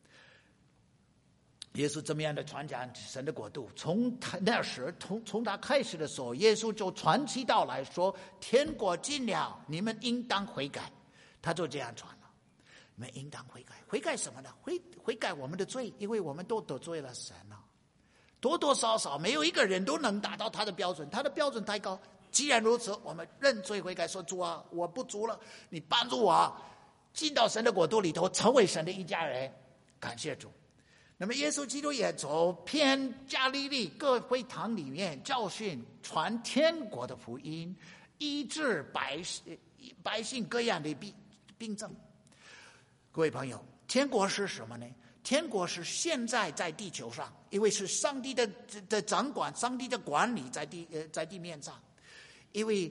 [SPEAKER 1] 耶稣这么样的传讲神的国度，从他那时从从他开始的时候，耶稣就传其道来说，天国近了，你们应当悔改。他就这样传了，你们应当悔改。悔改什么呢？悔悔改我们的罪，因为我们都得罪了神了，多多少少没有一个人都能达到他的标准，他的标准太高。既然如此，我们认罪悔改，说主啊，我不足了，你帮助我进到神的国度里头，成为神的一家人。感谢主。那么耶稣基督也走遍加利利各会堂里面教训传天国的福音，医治百百姓各样的病病症。各位朋友，天国是什么呢？天国是现在在地球上，因为是上帝的的掌管，上帝的管理在地呃在地面上，因为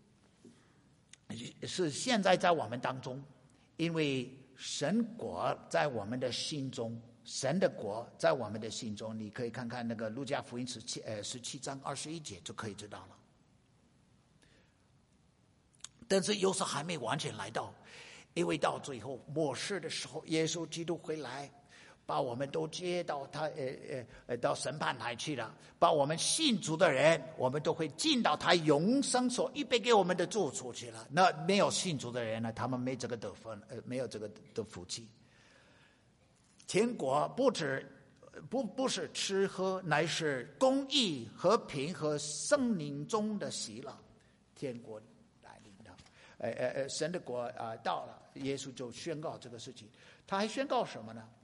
[SPEAKER 1] 是现在在我们当中，因为神国在我们的心中。神的国在我们的心中，你可以看看那个路加福音十七呃十七章二十一节就可以知道了。 但是有时还没完全来到，因为到最后末世的时候，耶稣基督回来，把我们都接到他呃呃呃到审判台去了，把我们信主的人，我们都会进到他永生所预备给我们的住处去了。那没有信主的人呢，他们没这个得分，呃，没有这个的福气。天国不止不不是吃喝，乃是公义、和平和圣灵中的喜乐。天国来临了，呃呃呃，神的国啊、呃、到了，耶稣就宣告这个事情。他还宣告什么呢？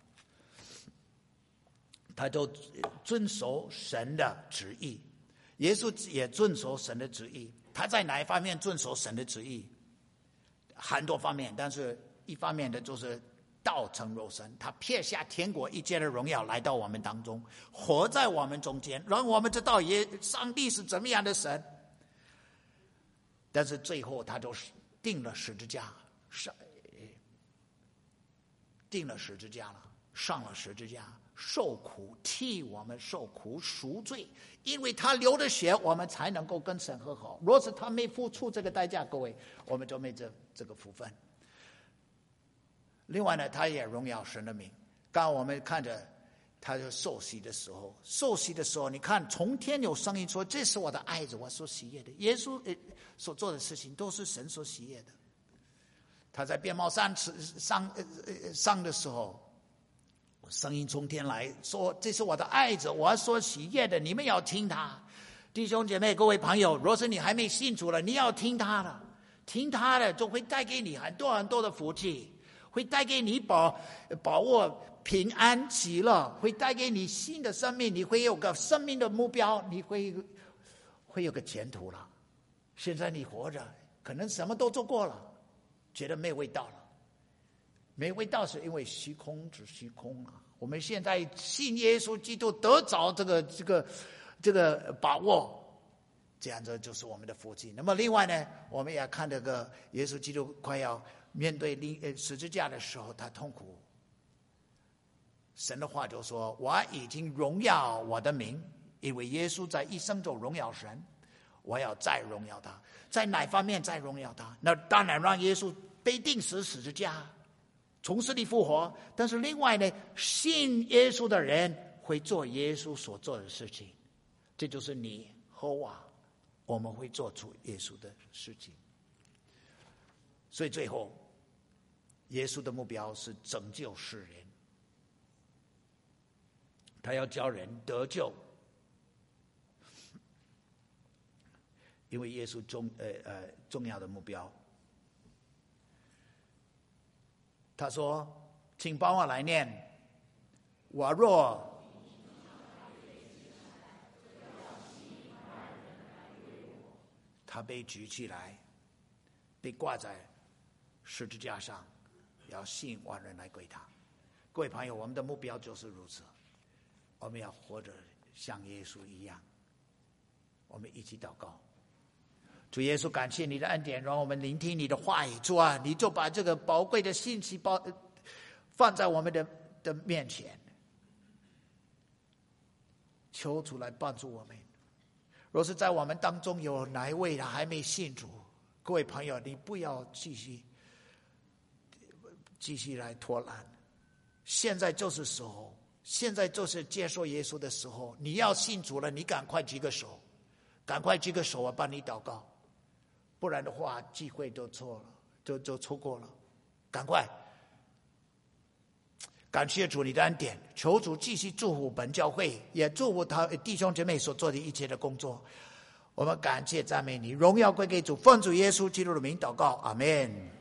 [SPEAKER 1] 他就遵守神的旨意，耶稣也遵守神的旨意。他在哪一方面遵守神的旨意？很多方面，但是一方面的就是道成肉身，他撇下天国一切的荣耀，来到我们当中，活在我们中间，让我们知道耶上帝是怎么样的神。但是最后他就定了十字架，上定了十字架了，上了十字架，受苦，替我们受苦赎罪，因为他流的血，我们才能够跟神和好。若是他没付出这个代价，各位，我们就没这这个福分。另外呢，他也荣耀神的名。刚刚我们看着他就受洗的时候，受洗的时候，你看从天有声音说：“这是我的爱子，我所喜悦的。”耶稣所做的事情都是神所喜悦的。他在变貌山上上的时候，声音从天来说：“这是我的爱子，我所喜悦的，你们要听他。”弟兄姐妹，各位朋友，若是你还没信主了，你要听他的，听他的就会带给你很多很多的福气，会带给你把把握平安喜乐，会带给你新的生命，你会有个生命的目标，你会会有个前途了。现在你活着，可能什么都做过了，觉得没味道了。没味道是因为虚空之虚空啊！我们现在信耶稣基督，得着这个这个这个把握，这样子就是我们的福气。那么另外呢，我们也看这个耶稣基督快要面对十字架的时候，他痛苦。神的话就说：“我已经荣耀我的名，因为耶稣在一生中荣耀神，我要再荣耀他。在哪方面再荣耀他？那当然让耶稣被钉死十字架，从死里复活。但是另外呢，信耶稣的人会做耶稣所做的事情，这就是你和我，我们会做出耶稣的事情。所以最后，耶稣的目标是拯救世人，他要叫人得救。因为耶稣重呃呃重要的目标，他说：“请帮我来念，我若他被举起来，被挂在十字架上，要吸引万人来归他。”各位朋友，我们的目标就是如此，我们要活着像耶稣一样。我们一起祷告。主耶稣，感谢你的恩典，让我们聆听你的话语。主啊，你就把这个宝贵的信息包放在我们的的面前，求主来帮助我们。若是在我们当中有哪一位他还没信主，各位朋友，你不要继续继续来拖懒，现在就是时候，现在就是接受耶稣的时候。你要信主了，你赶快举个手，赶快举个手，我帮你祷告。不然的话，机会都错了，就就错过了。赶快，感谢主你的恩典，求主继续祝福本教会，也祝福他弟兄姐妹所做的一切的工作。我们感谢赞美你，荣耀归给主，奉主耶稣基督的名祷告，阿们。